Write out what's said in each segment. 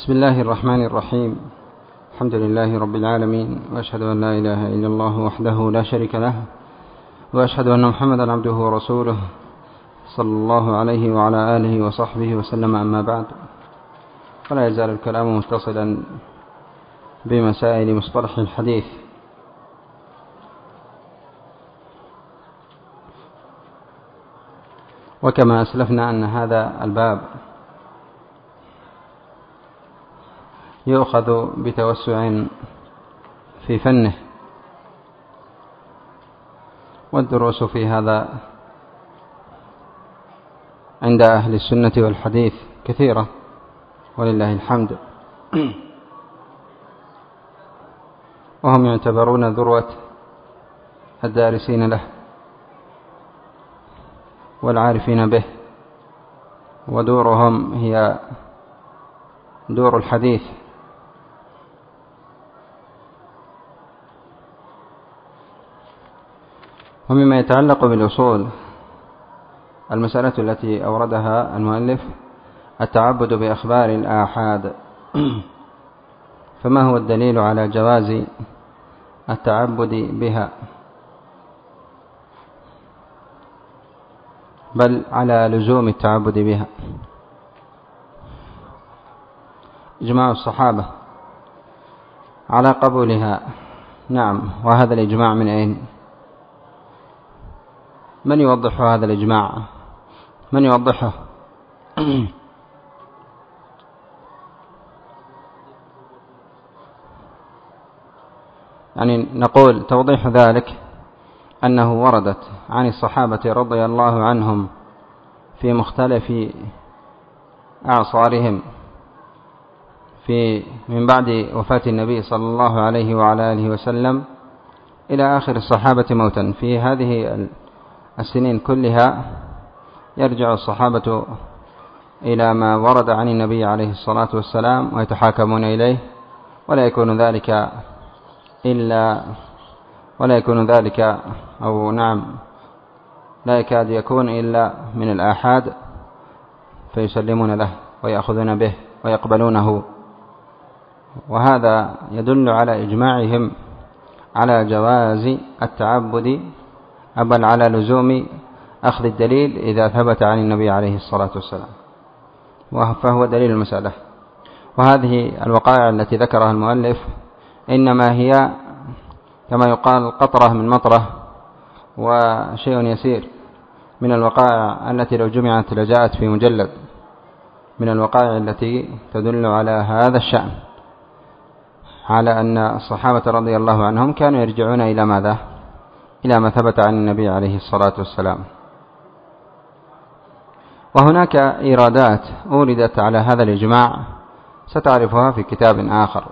بسم الله الرحمن الرحيم. الحمد لله رب العالمين، وأشهد أن لا إله إلا الله وحده لا شريك له، وأشهد أن محمدا عبده ورسوله صلى الله عليه وعلى آله وصحبه وسلم. أما بعد، فلا يزال الكلام متصلا بمسائل مصطلح الحديث. وكما أسلفنا أن هذا الباب يؤخذ بتوسع في فنه، والدروس في هذا عند أهل السنة والحديث كثيرة ولله الحمد، وهم يعتبرون ذروة الدارسين له والعارفين به، ودورهم هي دور الحديث. ومما يتعلق بالأصول المسألة التي أوردها المؤلف التعبد بأخبار الآحاد. فما هو الدليل على جواز التعبد بها، بل على لزوم التعبد بها؟ إجماع الصحابة على قبولها. نعم، وهذا الإجماع من أين؟ من يوضح هذا الإجماع؟ من يوضحه؟ يعني نقول توضيح ذلك أنه وردت عن الصحابة رضي الله عنهم في مختلف أعصارهم من بعد وفاة النبي صلى الله عليه وعلى آله وسلم إلى آخر الصحابة موتا. في هذه السنين كلها يرجع الصحابة إلى ما ورد عن النبي عليه الصلاة والسلام ويتحاكمون إليه، ولا يكون ذلك أو نعم لا يكاد يكون إلا من الآحاد، فيسلمون له ويأخذون به ويقبلونه. وهذا يدل على إجماعهم على جواز التعبد، بل على لزوم أخذ الدليل إذا ثبت عن النبي عليه الصلاة والسلام، فهو دليل المسألة. وهذه الوقائع التي ذكرها المؤلف إنما هي كما يقال قطرة من مطرة، وشيء يسير من الوقائع التي لو جمعت لجاءت في مجلد، من الوقائع التي تدل على هذا الشأن، على أن الصحابة رضي الله عنهم كانوا يرجعون إلى ماذا؟ إلى ما ثبت عن النبي عليه الصلاة والسلام. وهناك إيرادات أوردت على هذا الإجماع ستعرفها في كتاب آخر،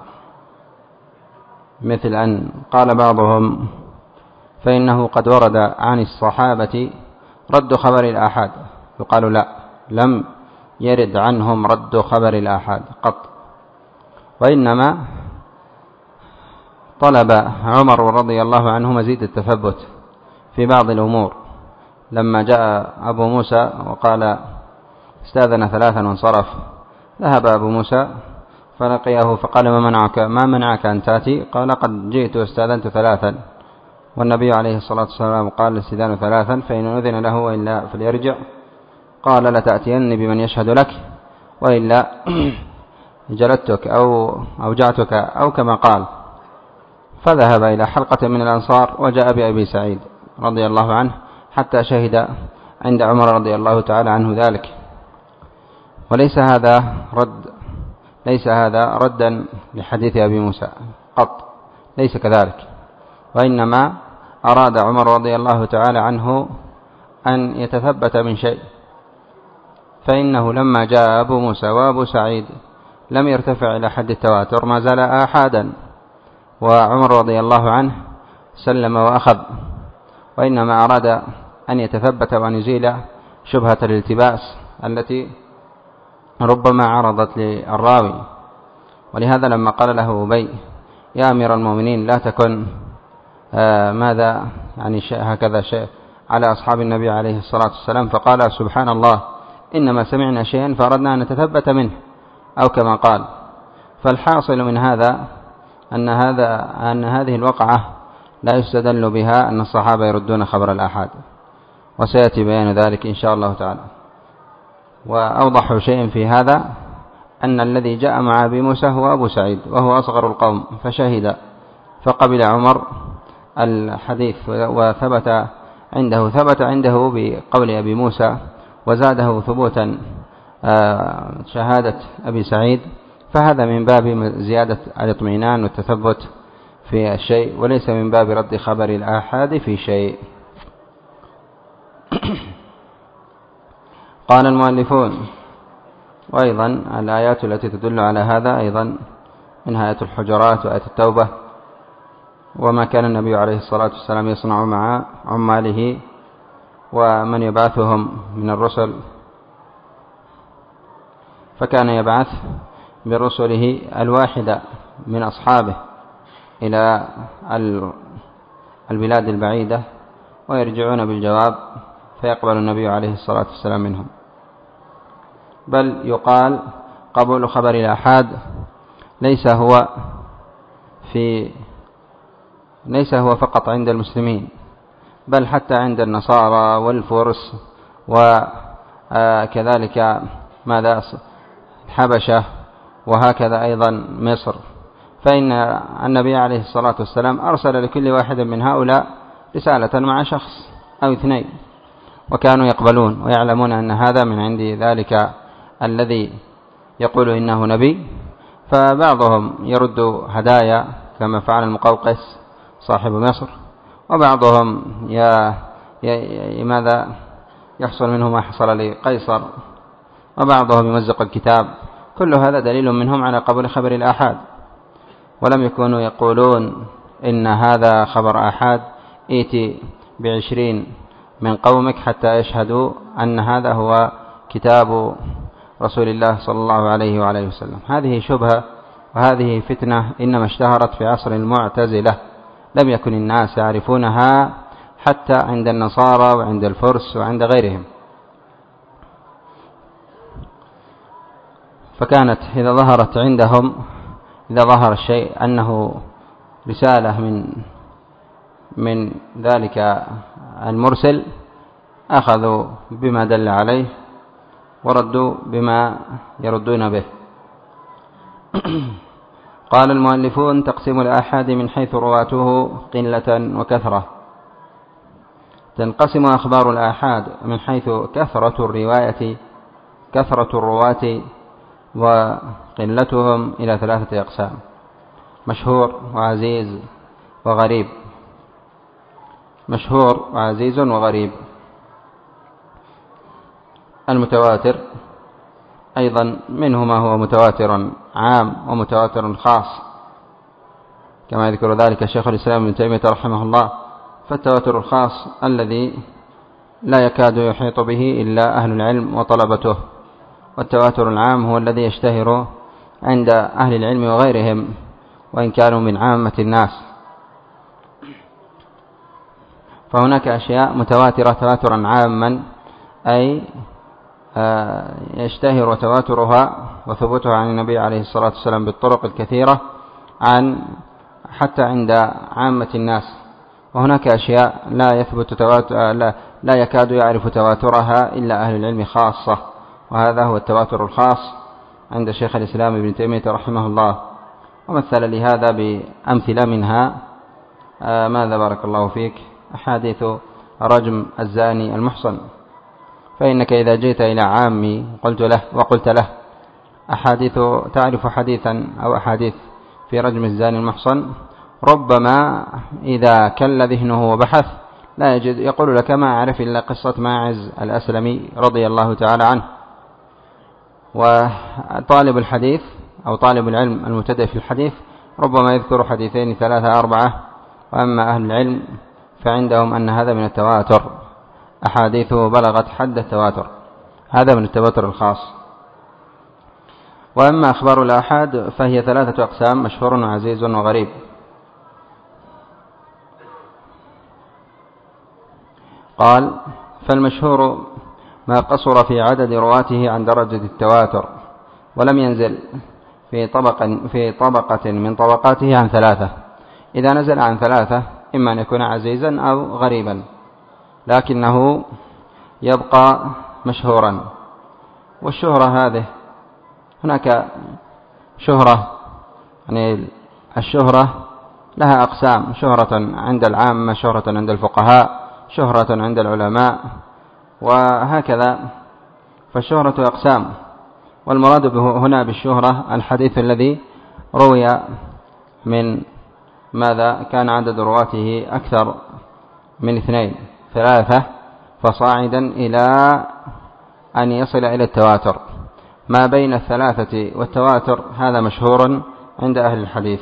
مثل أن قال بعضهم فإنه قد ورد عن الصحابة رد خبر الآحاد. يقال لا، لم يرد عنهم رد خبر الآحاد قط، وإنما طلب عمر رضي الله عنه مزيد التثبت في بعض الأمور. لما جاء أبو موسى وقال استاذن ثلاثا وانصرف، ذهب أبو موسى فلقيه فقال ما منعك أن تأتي؟ قال قد جئت واستاذنت ثلاثا، والنبي عليه الصلاة والسلام قال الاستئذان ثلاثا، فإن أذن له وإلا فليرجع. قال لتأتين بمن يشهد لك وإلا جلدتك أو أوجعتك أو كما قال. فذهب إلى حلقة من الأنصار وجاء بأبي سعيد رضي الله عنه حتى شهد عند عمر رضي الله تعالى عنه ذلك. وليس هذا ردا لحديث أبي موسى قط، ليس كذلك، وإنما أراد عمر رضي الله تعالى عنه أن يتثبت من شيء، فإنه لما جاء أبو موسى وأبو سعيد لم يرتفع إلى حد التواتر، ما زال آحادا، وعمر رضي الله عنه سلم وأخذ، وإنما أراد أن يتثبت وأن يزيل شبهة الالتباس التي ربما عرضت للراوي. ولهذا لما قال له أبي يا أمير المؤمنين لا تكن ماذا يعني هكذا شيء على أصحاب النبي عليه الصلاة والسلام، فقال سبحان الله إنما سمعنا شيئا فأردنا أن نتثبت منه، أو كما قال. فالحاصل من هذا أن هذه الوقعة لا يستدل بها أن الصحابة يردون خبر الآحاد، وسيأتي بيان ذلك إن شاء الله تعالى. وأوضح شيء في هذا أن الذي جاء مع أبي موسى هو أبو سعيد، وهو أصغر القوم، فشهد فقبل عمر الحديث، وثبت عنده بقول أبي موسى، وزاده ثبوتا شهادة أبي سعيد، فهذا من باب زيادة الاطمئنان والتثبت في الشيء، وليس من باب رد خبر الآحاد في شيء. قال المؤلفون: وأيضا الآيات التي تدل على هذا أيضا منها آية الحجرات وآية التوبة، وما كان النبي عليه الصلاة والسلام يصنع مع عماله ومن يبعثهم من الرسل، فكان يبعث برسله الواحدة من أصحابه إلى البلاد البعيدة، ويرجعون بالجواب فيقبل النبي عليه الصلاة والسلام منهم. بل يقال قبول خبر الآحاد ليس هو فقط عند المسلمين، بل حتى عند النصارى والفرس، وكذلك الحبشة، وهكذا أيضا مصر. فإن النبي عليه الصلاة والسلام أرسل لكل واحد من هؤلاء رسالة مع شخص أو اثنين، وكانوا يقبلون ويعلمون أن هذا من عند ذلك الذي يقول إنه نبي. فبعضهم يرد هدايا كما فعل المقوقس صاحب مصر، وبعضهم ماذا يحصل منه ما حصل لقيصر، وبعضهم يمزق الكتاب. كل هذا دليل منهم على قبول خبر الآحاد، ولم يكونوا يقولون إن هذا خبر آحاد، ائتي ب20 من قومك حتى يشهدوا أن هذا هو كتاب رسول الله صلى الله عليه وعليه وسلم. هذه شبهة وهذه فتنة إنما اشتهرت في عصر المعتزلة، لم يكن الناس يعرفونها حتى عند النصارى وعند الفرس وعند غيرهم. فكانت إذا ظهرت عندهم، إذا ظهر الشيء أنه رسالة من ذلك المرسل، أخذوا بما دل عليه وردوا بما يردون به. قال المؤلفون: تقسيم الآحاد من حيث رواته قلة وكثرة. تنقسم أخبار الآحاد من حيث كثرة الرواة وقلتهم إلى 3 أقسام: مشهور وعزيز وغريب. مشهور وعزيز وغريب. المتواتر أيضا منه ما هو متواتر عام ومتواتر خاص، كما يذكر ذلك شيخ الإسلام ابن تيمية رحمه الله. فالتواتر الخاص الذي لا يكاد يحيط به إلا أهل العلم وطلبته، والتواتر العام هو الذي يشتهر عند أهل العلم وغيرهم وإن كانوا من عامة الناس. فهناك أشياء متواترة تواترا عاما، أي يشتهر تواترها وثبوتها عن النبي عليه الصلاة والسلام بالطرق الكثيرة حتى عند عامة الناس. وهناك أشياء لا يكاد يعرف تواترها إلا أهل العلم خاصة، وهذا هو التواتر الخاص عند شيخ الإسلام ابن تيمية رحمه الله. ومثل لهذا بأمثلة منها ماذا بارك الله فيك أحاديث رجم الزاني المحصن. فإنك إذا جئت إلى عامي وقلت له تعرف حديثا أو أحاديث في رجم الزاني المحصن، ربما إذا كل ذهنه وبحث لا يجد، يقول لك ما أعرف إلا قصة ماعز الأسلمي رضي الله تعالى عنه. وطالب الحديث أو طالب العلم المبتدئ في الحديث ربما يذكر 2 3 4، وأما أهل العلم فعندهم أن هذا من التواتر، أحاديثه بلغت حد التواتر، هذا من التواتر الخاص. وأما أخبار الآحاد فهي 3 أقسام: مشهور وعزيز وغريب. قال: فالمشهور ما قصر في عدد رواته عن درجة التواتر ولم ينزل في طبقة من طبقاته عن ثلاثة. إذا نزل عن ثلاثة إما أن يكون عزيزا أو غريبا، لكنه يبقى مشهورا. والشهرة هذه هناك شهرة، يعني الشهرة لها أقسام: شهرة عند العامة، شهرة عند الفقهاء، شهرة عند العلماء، وهكذا. فالشهرة أقسام، والمراد هنا بالشهرة الحديث الذي روي من ماذا كان عدد رواته أكثر من 2 3 فصاعدا إلى أن يصل إلى التواتر. ما بين 3 والتواتر هذا مشهور عند أهل الحديث.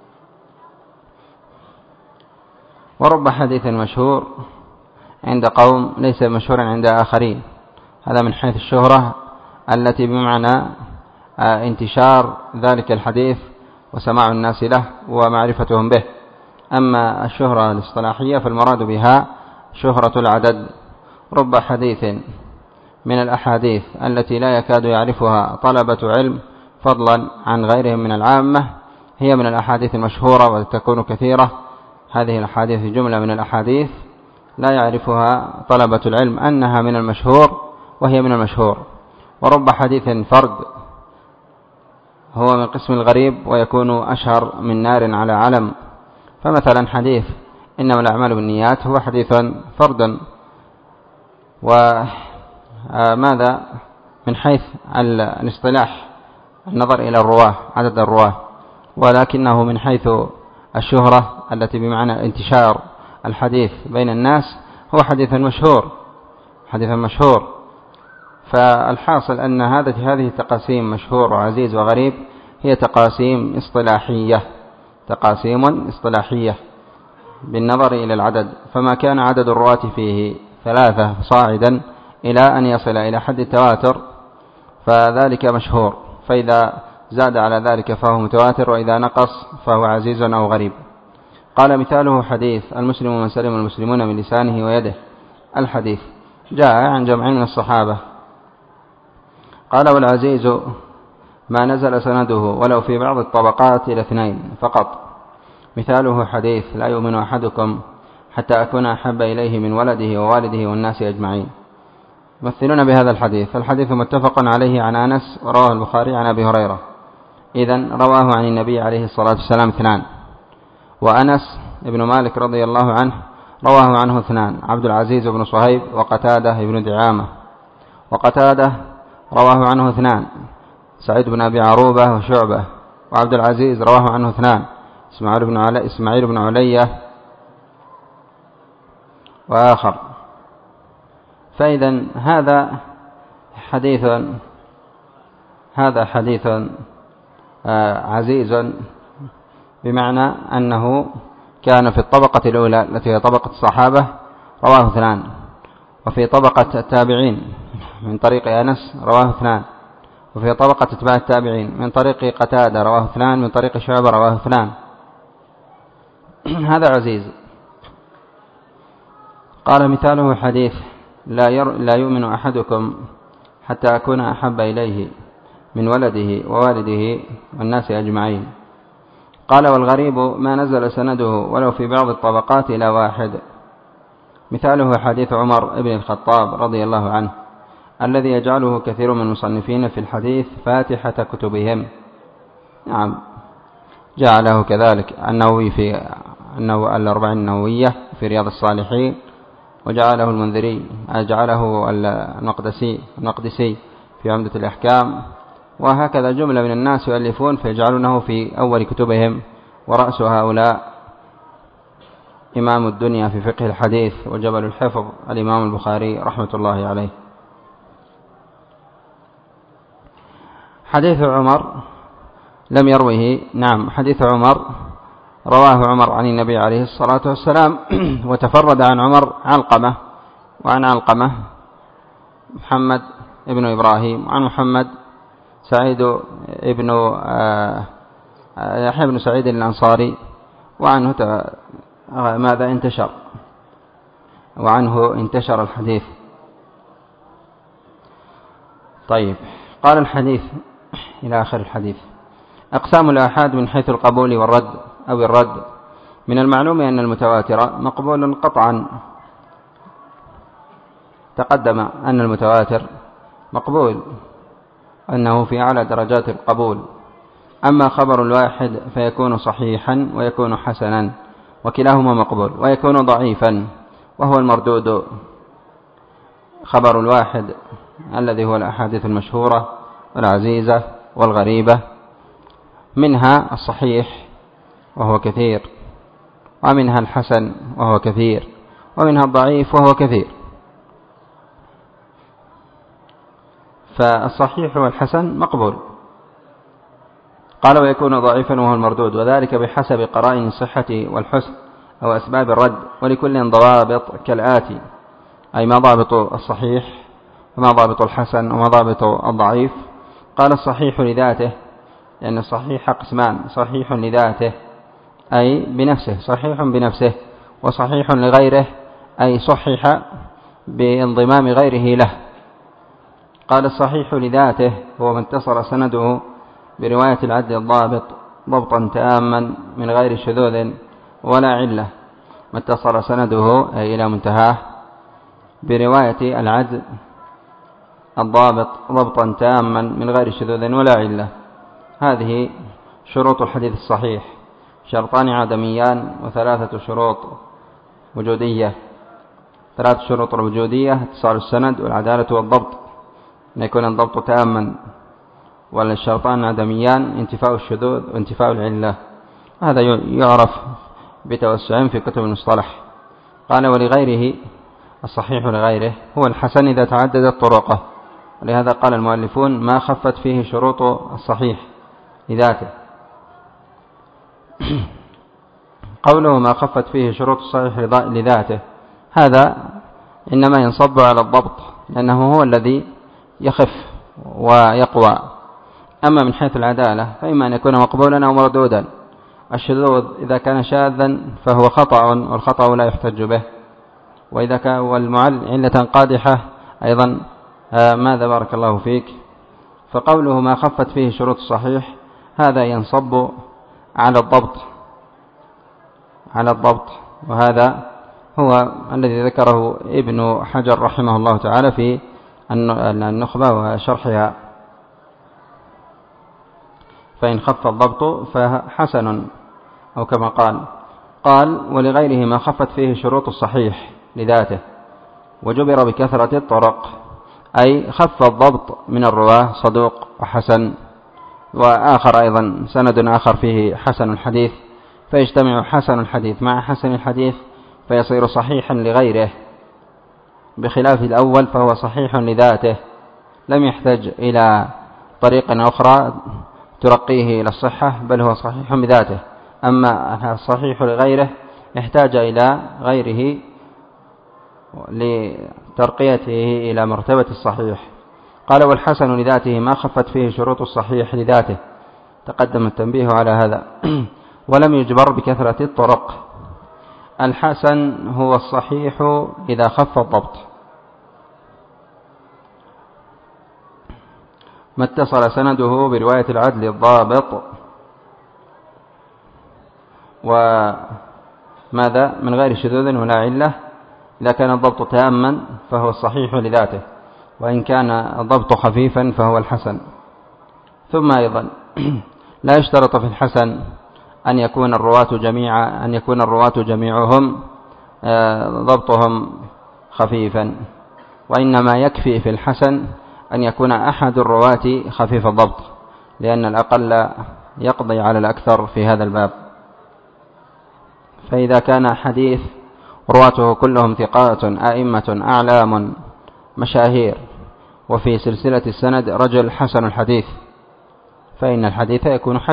ورب حديث مشهور عند قوم ليس مشهورا عند آخرين. هذا من حيث الشهرة التي بمعنى انتشار ذلك الحديث وسماع الناس له ومعرفتهم به. أما الشهرة الاصطلاحية فالمراد بها شهرة العدد. رب حديث من الأحاديث التي لا يكاد يعرفها طلبة علم فضلا عن غيرهم من العامة هي من الأحاديث المشهورة وتكون كثيرة. هذه الأحاديث جملة من الأحاديث لا يعرفها طلبة العلم أنها من المشهور وهي من المشهور. ورب حديث فرد هو من قسم الغريب ويكون أشهر من نار على علم. فمثلا حديث إنما الأعمال بالنيات هو حديث فرد، وماذا من حيث الاصطلاح النظر إلى الرواه عدد الرواه، ولكنه من حيث الشهرة التي بمعنى انتشار الحديث بين الناس هو حديث مشهور. فالحاصل أن هذه التقاسيم مشهور وعزيز وغريب هي تقاسيم اصطلاحية بالنظر إلى العدد. فما كان عدد الرواة فيه 3 صاعدا إلى أن يصل إلى حد التواتر فذلك مشهور، فإذا زاد على ذلك فهو متواتر، وإذا نقص فهو عزيز أو غريب. قال مثاله حديث المسلم من سلم المسلمون من لسانه ويده. الحديث جاء عن جمع من الصحابة. قال والعزيز ما نزل سنده ولو في بعض الطبقات إلى 2 فقط. مثاله حديث لا يؤمن أحدكم حتى أكون أحب إليه من ولده ووالده والناس أجمعين. يمثلون بهذا الحديث. الحديث متفق عليه عن أنس ورواه البخاري عن أبي هريرة. إذن رواه عن النبي عليه الصلاة والسلام 2، وأنس ابن مالك رضي الله عنه رواه عنه 2: عبد العزيز بن صهيب وقتادة ابن دعامة. وقتادة رواه عنه 2: سعيد بن أبي عروبة وشعبة. وعبد العزيز رواه عنه 2: إسماعيل بن علية وآخر. فإذا هذا حديث عزيز بمعنى أنه كان في الطبقة الأولى التي هي طبقة الصحابة رواه 2، وفي طبقة التابعين من طريق أنس رواه 2، وفي طبقة اتباع التابعين من طريق قتادة رواه 2، من طريق شعبة رواه 2. هذا عزيز. قال مثاله حديث لا يؤمن أحدكم حتى أكون أحب إليه من ولده ووالده والناس أجمعين. قال والغريب ما نزل سنده ولو في بعض الطبقات إلى 1. مثاله حديث عمر بن الخطاب رضي الله عنه الذي يجعله كثير من المصنفين في الحديث فاتحة كتبهم. نعم، جعله كذلك النووي في الأربعين النووية في رياض الصالحين، وجعله المنذري جعله النقدسي في عمدة الأحكام، وهكذا جملة من الناس يؤلفون فيجعلونه في أول كتبهم. ورأس هؤلاء إمام الدنيا في فقه الحديث وجبل الحفظ الإمام البخاري رحمة الله عليه. حديث عمر لم يروه. نعم، حديث عمر رواه عمر عن النبي عليه الصلاة والسلام، وتفرد عن عمر علقمة، وعن علقمة محمد ابن إبراهيم، وعن محمد سعيد ابن يحيى بن سعيد الأنصاري، وعنه انتشر الحديث. طيب، قال الحديث إلى آخر الحديث. أقسام الآحاد من حيث القبول والرد أو الرد. من المعلوم أن المتواتر مقبول قطعا، تقدم أن المتواتر مقبول، أنه في أعلى درجات القبول. أما خبر الواحد فيكون صحيحا ويكون حسنا، وكلاهما مقبول، ويكون ضعيفا وهو المردود. خبر الواحد الذي هو الأحاديث المشهورة والعزيزة والغريبة، منها الصحيح وهو كثير، ومنها الحسن وهو كثير، ومنها الضعيف وهو كثير. فالصحيح والحسن مقبول. قال ويكون ضعيفا وهو المردود، وذلك بحسب قرائن الصحة والحسن أو أسباب الرد، ولكل ضوابط كالآتي: أي ما ضابط الصحيح، وما ضابط الحسن، وما ضابط الضعيف. قال الصحيح لذاته، لأن الصحيح قسمان: صحيح لذاته أي بنفسه، صحيح بنفسه، وصحيح لغيره أي صحح بانضمام غيره له. قال الصحيح لذاته هو من اتصل سنده برواية العدل الضابط ضبطا تاما من غير شذوذ ولا علة. ما اتصل سنده أي إلى منتهاه برواية العدل الضابط ضبطا تاما من غير شذوذ ولا علة. هذه شروط الحديث الصحيح: شرطان عدميان وثلاثة شروط وجودية. ثلاث شروط الوجودية: اتصال السند والعدالة والضبط، أن يكون الضبط تاما، والشرطان عدميان: انتفاء الشذوذ وانتفاء العلة. هذا يعرف بتوسع في كتب المصطلح. قال ولغيره: الصحيح لغيره هو الحسن إذا تعددت طرقه، ولهذا قال المؤلفون ما خفت فيه شروط الصحيح لذاته. قوله ما خفت فيه شروط الصحيح لذاته، هذا إنما ينصب على الضبط، لأنه هو الذي يخف ويقوى. أما من حيث العدالة فإما أن يكون مقبولا أو مردودا. الشذوذ إذا كان شاذا فهو خطأ، والخطأ لا يحتج به. وإذا كان علة قادحة أيضا ماذا بارك الله فيك. فقوله ما خفت فيه شروط الصحيح هذا ينصب على الضبط، وهذا هو الذي ذكره ابن حجر رحمه الله تعالى في النخبة وشرحها. فإن خف الضبط فحسن، أو كما قال ولغيره ما خفت فيه شروط الصحيح لذاته وجبر بكثرة الطرق، أي خف الضبط من الرواة صدوق وحسن، وآخر أيضا سند آخر فيه حسن الحديث، فيجتمع حسن الحديث مع حسن الحديث فيصير صحيحا لغيره، بخلاف الأول فهو صحيح لذاته لم يحتاج إلى طريق أخرى ترقيه إلى الصحة، بل هو صحيح بذاته. أما الصحيح لغيره يحتاج إلى غيره لترقيته إلى مرتبة الصحيح. قال والحسن لذاته ما خفت فيه شروط الصحيح لذاته، تقدم التنبيه على هذا، ولم يجبر بكثرة الطرق. الحسن هو الصحيح إذا خف الضبط. ما اتصل سنده برواية العدل الضابط، وماذا من غير شذوذ ولا علة. إذا كان الضبط تاما فهو الصحيح لذاته، وإن كان الضبط خفيفا فهو الحسن. ثم أيضا لا يشترط في الحسن أن يكون الرواة جميعهم ضبطهم خفيفا، وإنما يكفي في الحسن أن يكون أحد الرواة خفيف الضبط، لأن الأقل يقضي على الأكثر في هذا الباب. فإذا كان حديث رواته كلهم ثقات أئمة أعلام مشاهير، وفي سلسلة السند رجل حسن الحديث، فإن الحديث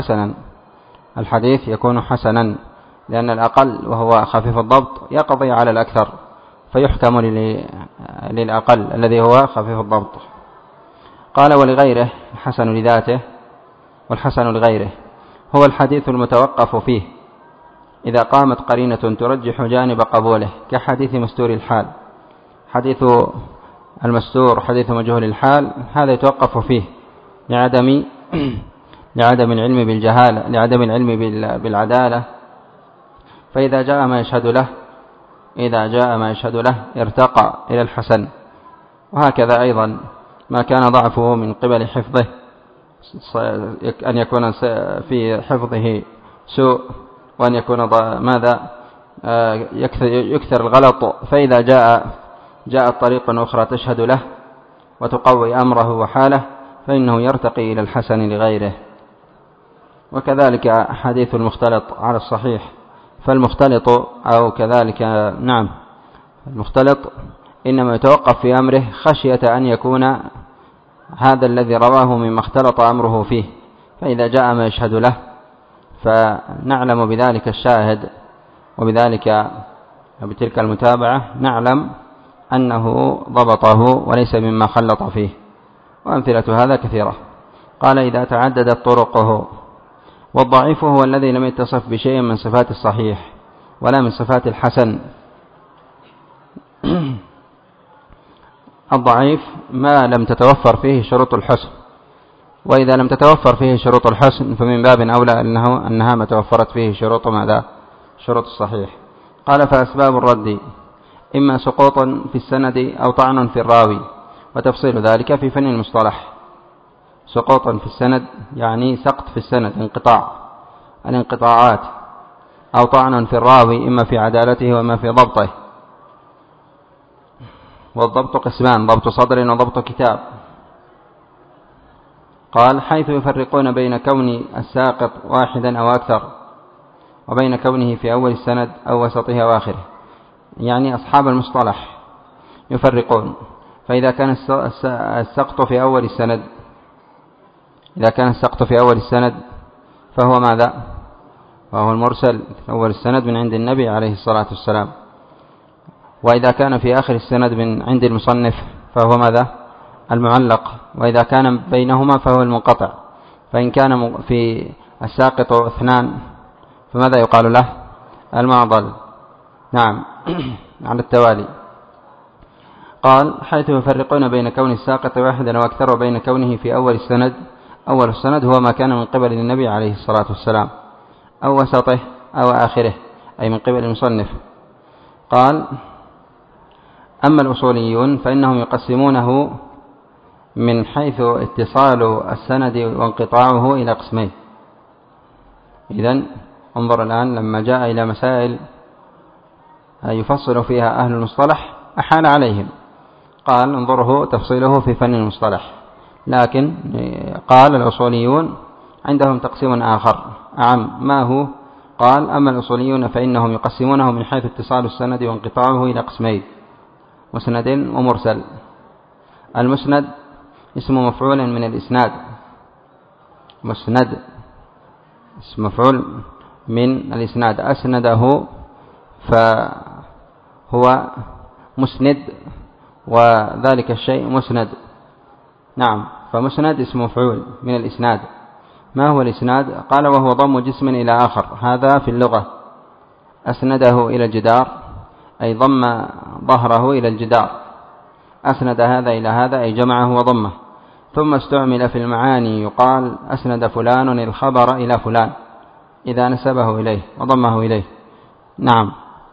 يكون حسنا، لأن الأقل وهو خفيف الضبط يقضي على الأكثر، فيحكم للأقل الذي هو خفيف الضبط. قال ولغيره الحسن لذاته، والحسن لغيره هو الحديث المتوقف فيه إذا قامت قرينة ترجح جانب قبوله، كحديث مستور الحال. حديث المستور حديث مجهول الحال هذا يتوقف فيه لعدم العلم بالجهالة، لعدم العلم بالعدالة. فإذا جاء ما يشهد له ارتقى إلى الحسن. وهكذا أيضا ما كان ضعفه من قبل حفظه، أن يكون في حفظه سوء، وأن يكون يكثر الغلط، فإذا جاءت طريقة أخرى تشهد له وتقوي أمره وحاله فإنه يرتقي إلى الحسن لغيره. وكذلك حديث المختلط على الصحيح، فالمختلط أو كذلك المختلط إنما يتوقف في أمره خشية أن يكون هذا الذي رواه مما اختلط أمره فيه، فإذا جاء ما يشهد له فنعلم بذلك الشاهد وبذلك بتلك المتابعة نعلم أنه ضبطه وليس مما خلط فيه. وأمثلة هذا كثيرة. قال إذا تعددت طرقه. والضعيف هو الذي لم يتصف بشيء من صفات الصحيح ولا من صفات الحسن. الضعيف ما لم تتوفر فيه شروط الحسن، وإذا لم تتوفر فيه شروط الحسن فمن باب أولى أنها ما توفرت فيه شروط الصحيح. قال فأسباب الرد إما سقوط في السند أو طعن في الراوي، وتفصيل ذلك في فن المصطلح. سقوط في السند يعني سقط في السند، الانقطاعات، أو طعن في الراوي إما في عدالته وإما في ضبطه. والضبط قسمان: ضبط صدر وضبط كتاب. قال حيث يفرقون بين كون الساقط واحدا أو أكثر، وبين كونه في أول السند أو وسطه أو آخره. يعني أصحاب المصطلح يفرقون، فإذا كان السقط في أول السند، فهو ماذا؟ وهو المرسل في أول السند من عند النبي عليه الصلاة والسلام. وإذا كان في آخر السند من عند المصنف فهو ماذا؟ المعلق. وإذا كان بينهما فهو المنقطع. فإن كان في الساقط اثنان فماذا يقال له؟ المعضل. نعم على التوالي. قال حيث يفرقون بين كون الساقط واحدا أو أكثر، وبين كونه في أول السند هو ما كان من قبل النبي عليه الصلاة والسلام، أو وسطه أو آخره أي من قبل المصنف. قال أما الأصوليون فإنهم يقسمونه من حيث اتصال السند وانقطاعه إلى قسمين. إذن انظر الآن لما جاء إلى مسائل يفصل فيها أهل المصطلح أحال عليهم، قال انظره تفصيله في فن المصطلح. لكن قال الأصوليون عندهم تقسيم آخر أعم. ما هو؟ قال أما الأصوليون فإنهم يقسمونه من حيث اتصال السند وانقطاعه إلى قسمين: مسند ومرسل. المسند اسم مفعول من الإسناد، مسند اسم مفعول من الإسناد، أسنده فهو مسند وذلك الشيء مسند. نعم، فمسند اسم مفعول من الإسناد. ما هو الإسناد؟ قال وهو ضم جسم إلى آخر، هذا في اللغة. أسنده إلى الجدار أي ضم ظهره إلى الجدار، أسند هذا إلى هذا أي جمعه وضمه. ثم استعمل في المعاني يقال أسند فلان الخبر إلى فلان إذا نسبه إليه وضمه إليه. نعم.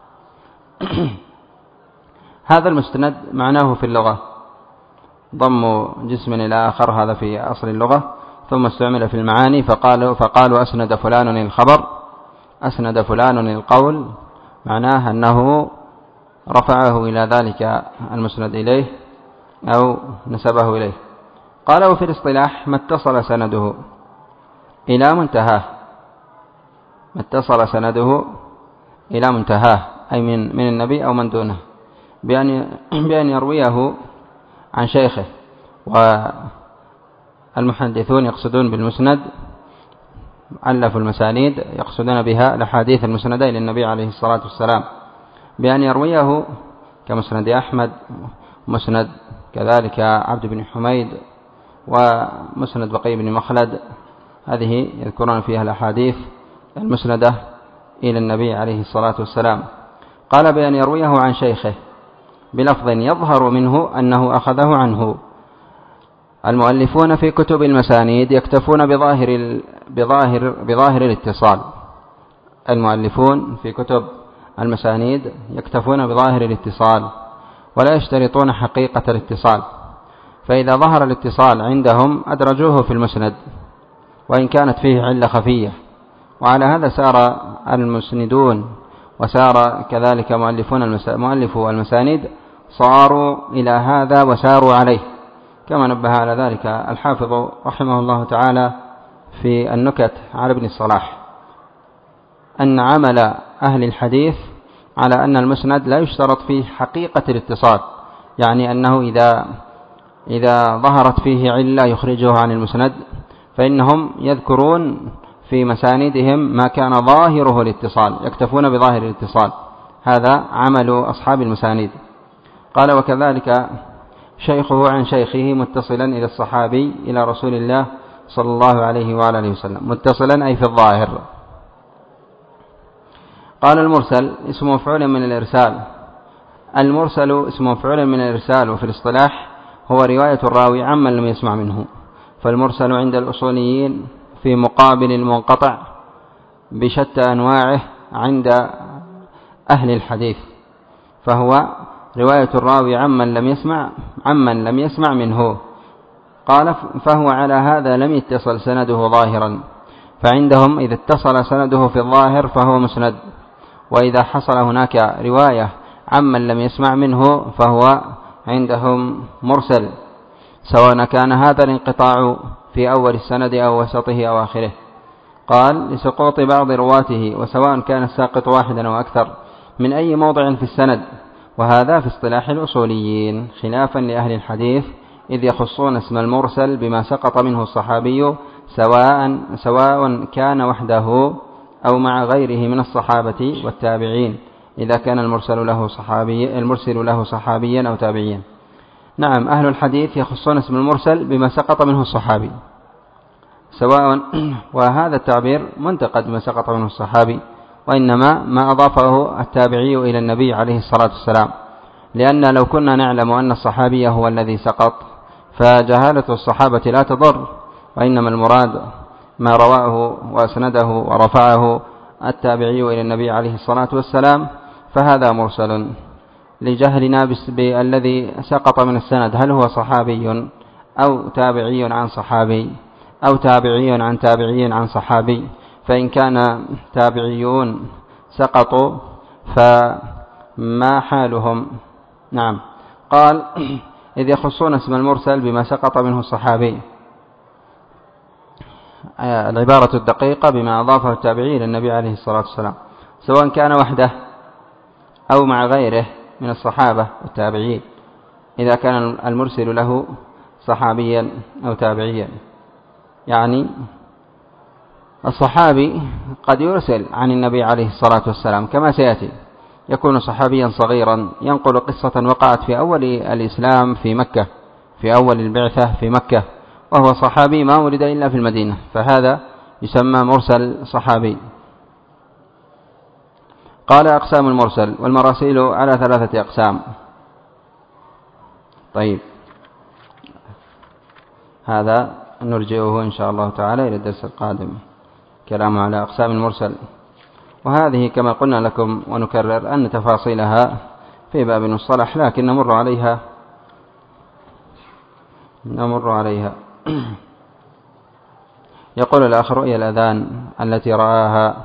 هذا المستند معناه في اللغة ضم جسم إلى آخر، هذا في أصل اللغة. ثم استعمل في المعاني فقالوا أسند فلان الخبر، أسند فلان القول، معناه أنه رفعه إلى ذلك المسند إليه أو نسبه إليه. قالوا في الاصطلاح ما اتصل سنده إلى منتهاه، ما اتصل سنده إلى منتهاه أي من النبي أو من دونه، بأن يرويه عن شيخه. والمحدثون يقصدون بالمسند ألفوا المسانيد يقصدون بها الأحاديث المسندة إلى النبي عليه الصلاة والسلام، بأن يرويه كمسند أحمد، مسند كذلك عبد بن حميد، ومسند بقي بن مخلد. هذه يذكرون فيها الأحاديث المسندة إلى النبي عليه الصلاة والسلام. قال بأن يرويه عن شيخه بلفظ يظهر منه أنه أخذه عنه. المؤلفون في كتب المسانيد يكتفون بظاهر بظاهر الاتصال. المؤلفون في كتب المسانيد يكتفون بظاهر الاتصال ولا يشترطون حقيقة الاتصال، فإذا ظهر الاتصال عندهم أدرجوه في المسند وإن كانت فيه علة خفية. وعلى هذا سار المسندون وسار كذلك مؤلفو المسانيد، صاروا إلى هذا وساروا عليه، كما نبه على ذلك الحافظ رحمه الله تعالى في النكت على ابن الصلاح، أن عمل أهل الحديث على أن المسند لا يشترط فيه حقيقة الاتصال، يعني أنه إذا ظهرت فيه علة يخرجه عن المسند، فإنهم يذكرون في مساندهم ما كان ظاهره الاتصال، يكتفون بظاهر الاتصال. هذا عمل أصحاب المسانيد. قال: وكذلك شيخه عن شيخه متصلا إلى الصحابي إلى رسول الله صلى الله عليه وعلى آله وسلم، متصلا أي في الظاهر. قال: المرسل اسم مفعول من الإرسال. المرسل اسم مفعول من الإرسال، وفي الاصطلاح هو رواية الراوي عمن لم يسمع منه. فالمرسل عند الأصوليين في مقابل المنقطع بشتى أنواعه عند أهل الحديث، فهو رواية الراوي عمن لم يسمع منه. قال: فهو على هذا لم يتصل سنده ظاهرا، فعندهم إذا اتصل سنده في الظاهر فهو مسند، وإذا حصل هناك رواية عمن لم يسمع منه فهو عندهم مرسل، سواء كان هذا الانقطاع في أول السند أو وسطه أو آخره. قال: لسقوط بعض رواته، وسواء كان الساقط واحدا أو أكثر من أي موضع في السند، وهذا في اصطلاح الأصوليين، خلافا لأهل الحديث، إذ يخصون اسم المرسل بما سقط منه الصحابي، سواء كان وحده أو مع غيره من الصحابة والتابعين، إذا كان المرسل له صحابيا أو تابعيا. نعم، أهل الحديث يخصون اسم المرسل بما سقط منه الصحابي سواء، وهذا التعبير منتقد ما سقط منه الصحابي، وإنما ما أضافه التابعي إلى النبي عليه الصلاة والسلام، لأن لو كنا نعلم أن الصحابي هو الذي سقط فجهالة الصحابة لا تضر، وإنما المراد ما رواه وأسنده ورفعه التابعي إلى النبي عليه الصلاة والسلام، فهذا مرسل لجهلنا بالذي سقط من السند، هل هو صحابي أو تابعي عن صحابي أو تابعي عن تابعي عن صحابي. فإن كان تابعيون سقطوا فما حالهم؟ نعم. قال: إذ يخصون اسم المرسل بما سقط منه الصحابي، العبارة الدقيقة بما أضافه التابعي إلى النبي عليه الصلاة والسلام، سواء كان وحده أو مع غيره من الصحابة والتابعين، إذا كان المرسل له صحابيا أو تابعيا. يعني الصحابي قد يرسل عن النبي عليه الصلاة والسلام كما سيأتي، يكون صحابيا صغيرا ينقل قصة وقعت في أول الإسلام في مكة، في أول البعثة في مكة، وهو صحابي ما ولد إلا في المدينة، فهذا يسمى مرسل صحابي. قال: أقسام المرسل. والمراسيل على 3 أقسام. طيب، هذا نرجئه إن شاء الله تعالى إلى الدرس القادم، كلام على أقسام المرسل. وهذه كما قلنا لكم ونكرر أن تفاصيلها في باب المصطلح، لكن نمر عليها. يقول الآخر: رؤيا الأذان التي رآها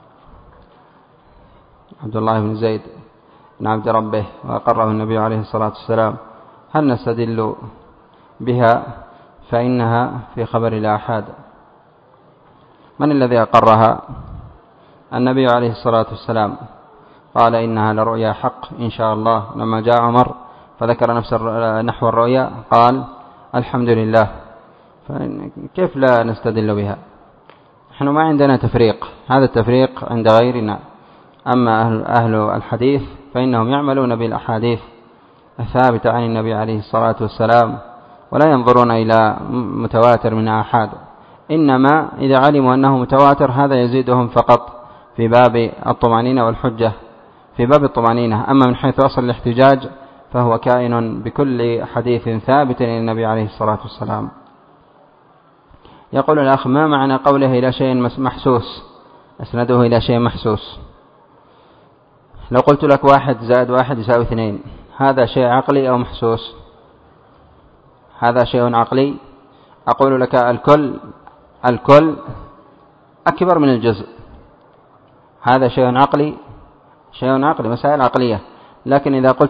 عبد الله بن زيد بن عبد ربه وأقره النبي عليه الصلاة والسلام، هل نستدل بها؟ فإنها في خبر الآحاد. من الذي أقرها؟ النبي عليه الصلاة والسلام قال: إنها لرؤيا حق إن شاء الله. لما جاء عمر فذكر نفس نحو الرؤيا قال: الحمد لله. كيف لا نستدل بها؟ نحن ما عندنا تفريق، هذا التفريق عند غيرنا. أما أهل الحديث فإنهم يعملون بالأحاديث الثابتة عن النبي عليه الصلاة والسلام، ولا ينظرون إلى متواتر من آحاد، إنما إذا علموا أنه متواتر هذا يزيدهم فقط في باب الطمأنينة والحجة، في باب الطمأنينة. أما من حيث أصل الاحتجاج فهو كائن بكل حديث ثابت للنبي عليه الصلاة والسلام. يقول الأخ: ما معنى قوله إلى شيء محسوس؟ أسنده إلى شيء محسوس. لو قلت لك 1 زائد 1 يساوي 2، هذا شيء عقلي أو محسوس؟ هذا شيء عقلي. أقول لك الكل أكبر من الجزء، هذا شيء عقلي، مسائل عقلية. لكن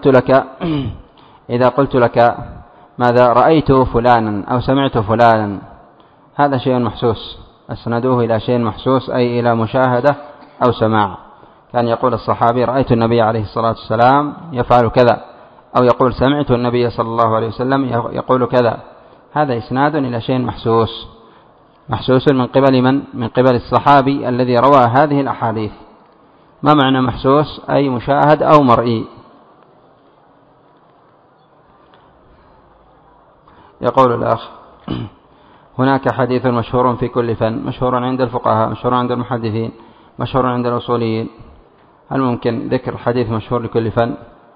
إذا قلت لك ماذا رأيت فلانا أو سمعت فلانا، هذا شيء محسوس، أسندوه إلى شيء محسوس، أي إلى مشاهدة أو سماع. كان يقول الصحابي: رأيت النبي عليه الصلاة والسلام يفعل كذا، أو يقول: سمعت النبي صلى الله عليه وسلم يقول كذا. هذا إسناد إلى شيء محسوس من قبل من؟ من قبل الصحابي الذي روى هذه الأحاديث. ما معنى محسوس؟ أي مشاهد أو مرئي. يقول الأخ: هناك حديث مشهور في كل فن، مشهور عند الفقهاء، مشهور عند المحدثين، مشهور عند الأصوليين، هل ممكن ذكر حديث مشهور لكل فن؟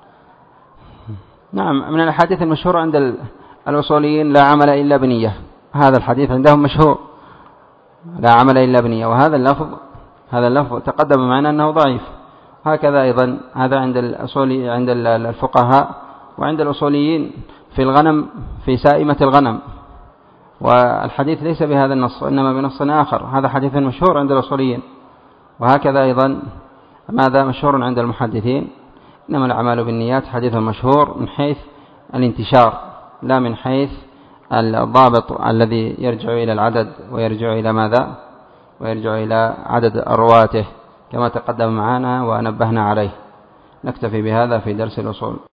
نعم، من الحديث المشهور عند الأصوليين: لا عمل إلا بنية. هذا الحديث عندهم مشهور، لا عمل إلا بنية. وهذا اللفظ تقدم معنا أنه ضعيف. هكذا أيضا هذا عند الفقهاء وعند الأصوليين في الغنم، في سائمة الغنم، والحديث ليس بهذا النص إنما بنص آخر. هذا حديث مشهور عند الأصوليين. وهكذا أيضا ماذا مشهور عند المحدثين: إنما الأعمال بالنيات، حديث مشهور من حيث الانتشار، لا من حيث الضابط الذي يرجع إلى العدد ويرجع إلى ماذا؟ ويرجع إلى عدد رواته كما تقدم معنا ونبهنا عليه. نكتفي بهذا في درس الأصول.